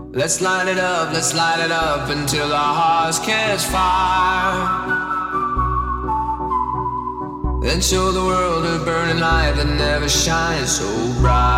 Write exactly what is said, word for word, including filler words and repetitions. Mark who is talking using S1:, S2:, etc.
S1: Let's light it up, let's light it up until our hearts catch fire. Then show the world a burning light that never shines so bright.